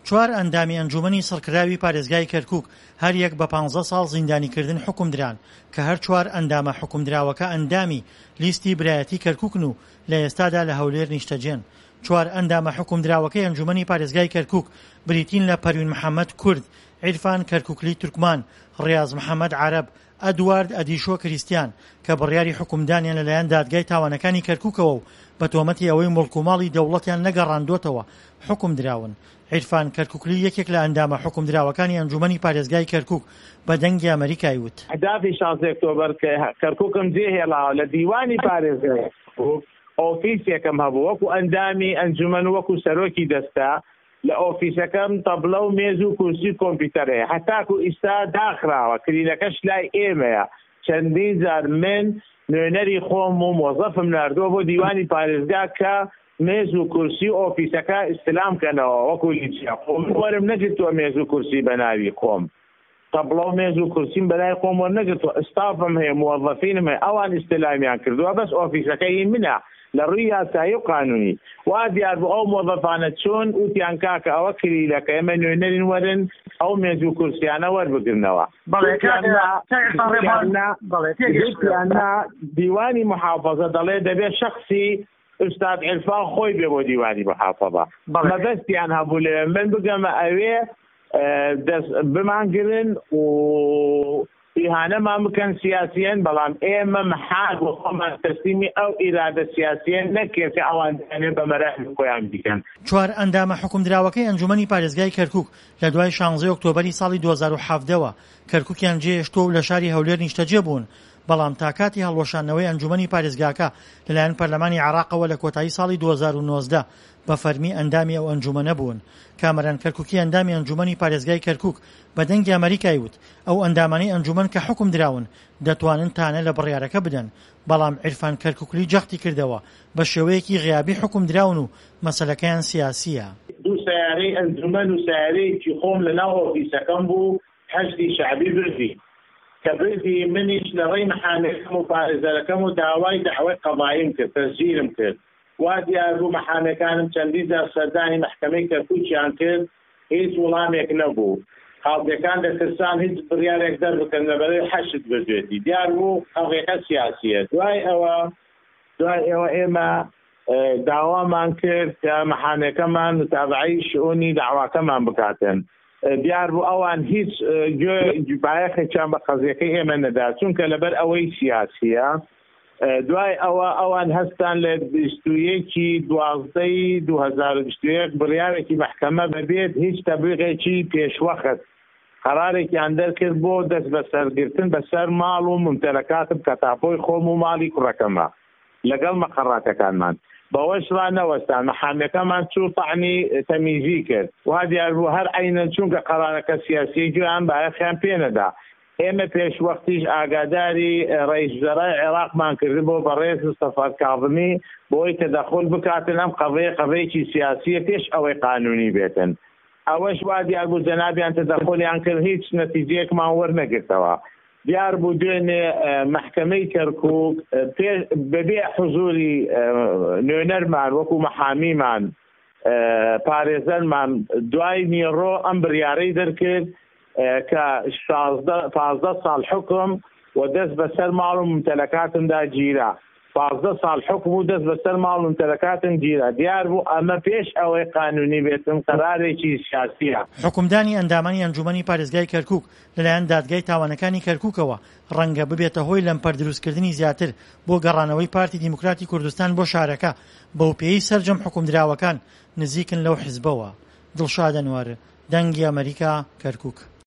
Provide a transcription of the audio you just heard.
چوار ئەندامی ئەنجومەنی سڕکراوی پارێزگای کەرکووک هەر یەک بە 15 ساڵ زیندانیکردن حکم دران کە هەر چوار ئەندامە حکومدراوەکە ئەندامی لیستی برایەتی کەرکووکن و لە ئێستادا لە هەولێر نیشتەجێن. چوار ئەندامە حکومدراوەکەی ئەنجومەنی پارێزگای کەرکووک بریتین لە پەروین محەممەد کورد، عیرفان کەرکووکلی تورکمان، ڕیاض محەممەد عەرەب، ئەدوارد ئەدیشۆ کریستیان کە بڕیاری حکومدانیان لەلایەن دادگای تاوانەکانی کەرکووکەوە و بە تۆمەتی ئەوەی مڵک و ماڵی دەوڵەتیان نەگەڕاندوتەوە حکم دراون. عیرفان کەرکووکلی یەکێک لە ئەندامە حکومدراوەکانی ئەنجومەنی پارێزگای کەرکووک بە دەنگی ئەمریکای وت هەدافی 16 ئۆکتۆبەر کە کەرکووکم جێهێڵاوە لە دیوانی پارێزگای ئۆفیسێکم هەبوو وەکو ئەندامی ئەنجومەن وەکو سەرۆکی دەستا لە ئۆفیسەکەم تەبلە و مێز و کورسی کۆمپیوتەرەیە هەتاکو ئیستا داخراوە کلیلەکەش لای ئێمەیە چەندین جار من نوێنەری خۆم و مۆزەفم ناردووە بۆ دیوانی پارێزگا کە مێز و کورسی ئۆفیسەکە ئیستلام کەنەوە وەکو لیچیا وەرم نەگرتووە مێز و کورسی بە ناوی خۆم تەبلە و مێز و کورسیم بەلای خۆم وەرنەگرتووە ئستافم هەیە موظفینم هەیە ئەوان ئیستلامیان کردووە بەس ئۆفیسەکەی منە لە ڕووی یاسایی و قانونی وا دیار بۆ ئەو مۆظەفانە چۆن وتیان کاکە ئەوە کلیلەکە ئێمە نوێنەرین وەرن ئەو مێز و کورسیانە وەربگرنەوە دیوانی محافظە دەڵێ دەبێت شخصی ئوستاد عیرفان خۆی بێ بۆ دیوانی محافظە مەبەستیان هەبوو لێ من بگەمە ئەوێ بمانگرن و ئیهانەمان بکەن سیاسیەن بەڵام ئێمە محال بۆ خۆمان تەسلیمی ئەو ئیرادە سیاسیەن نەکرێت کە ئەوان دەیانێت بە مەراحل خۆیان بکەن. چوار ئەندامە حکومدراوەکەی ئەنجومەنی پارێزگای کەرکووک لە دوای 16 ئۆکتۆبەری ساڵی 2017ەوە کەرکووکیان جێهێشتووە و لە شاری هەولێر نیشتەجێ بوون بەڵام تا کاتی هەڵوەشانەوەی ئەنجومەنی پارێزگاکە لەلایەن پەرلەمانی عێراقەوە لە کۆتایی ساڵی 2019 بە فەرمی ئەندامی ئەو ئەنجومەنە بوون. کامەران کەرکووکی ئەندامی ئەنجومەنی پارێزگای کەرکووک بە دەنگی ئەمریکای وت ئەو ئەندامانەی ئەنجومەن کە حکم دراون دەتوانن تانە لە بڕیارەکە بدەن بەڵام عیرفان کەرکووکلی جەختی کردەوە بە شێوەیەکی غیابی حکم دراون و مەسەلەکەیان سیاسیە. دوو سیارەی ئەنجومەن و سیارەیەکی خۆم لەناو ئۆفیسەکەم بوو حەشدی شەعبی بردی کە بردی منیش لە ڕێی مەحامەکەم و پارێزەرەکەم و داوای دەعوای قەضاییم کرد تەسجیلم کرد وا دیار بوو مەحامەکانم چەندین جار سەردانی مەحکەمەی کەرکووکیان کرد هیچ وەڵامێک نەبوو خاڵگەکان دەترسان هیچ بڕیارێک دەربکەن لەبەرەوەی حەشت بردوێتی دیار بوو ئەوڕێکە سیاسیە دوای ئێوە ئێمە داوامان کرد کە مەحامەکەمان متابعەی شئونی داواکەمان بکاتن دیار بوو ئەوان هیچ بایەخێکیان بە قەزیەکەی ئێمە نەدا چونکە لەبەر ئەوەی سیاسیە دوای ئەوان هەستان لە 21/12/2021 بڕیارێکی مەحکەمە بەبێت هیچ تەبلیغێکی پێشوەخت قەرارێکیان دەرکرد بۆ دەست بەسەرگرتن بەسەر ماڵ و ممتەلەکاتم کە تاپۆی خۆم و ماڵی کوڕەکەمە لەگەڵ مەقەڕاتەکانمان بەوەش ڕانەوەستان مەحامەکەمان چوو تەعنی تەمیزی کرد وا دیار بوو هەر عینەن چونکە قەرارەکە سیاسی گویان بایەخیان پێ نەدا ئێمە پێشوەختیش ئاگاداری ڕئیس وەزەرای عێراقمان کردبوو بە ڕێز مستەفا کاظمی بۆی تەدەخل بکاتن ئەم قەڕەیەکی سیاسیە پێش ئەوەی قانونی بێتن ئەوەش وا دیار بوو جەنابیان تەدەخلیان کرد هیچ نەتیجەیەکمان وەرنەگرتەوە دیار بوو دوێنێ مەحکەمەی کەرکووک بەبێ حوزوری نوێنەرمان وەکو مەحامیمان پارێزەرمان دوای نیڕۆ ئەم بڕیارەی دەرکرد کە 15 ساڵ حکم و دەست بەسەر ماڵ و ممتەلەکاتمدا گیرا 15 ساڵ حکم و دەست بەسەر ماڵ و ممتەلەکاتم گیرا دیار بوو ئەمە پێش ئەوەی قانونی بێتن قەرارێکی سیاسیە. حکومدانی ئەندامانی ئەنجومەنی پارێزگای کەرکووک لەلایەن دادگای تاوانەکانی کەرکووکەوە ڕەنگە ببێتە هۆی لەمپەر دروستکردنی زیاتر بۆ گەڕانەوەی پارتی دیموکراتی کوردستان بۆ شارەکە بەوپێی سەرجەم حکومدراوەکان نزیکن لەو حیزبەوە. دڵشاد ئەنوار، دەنگی ئەمریکا، کەرکووک.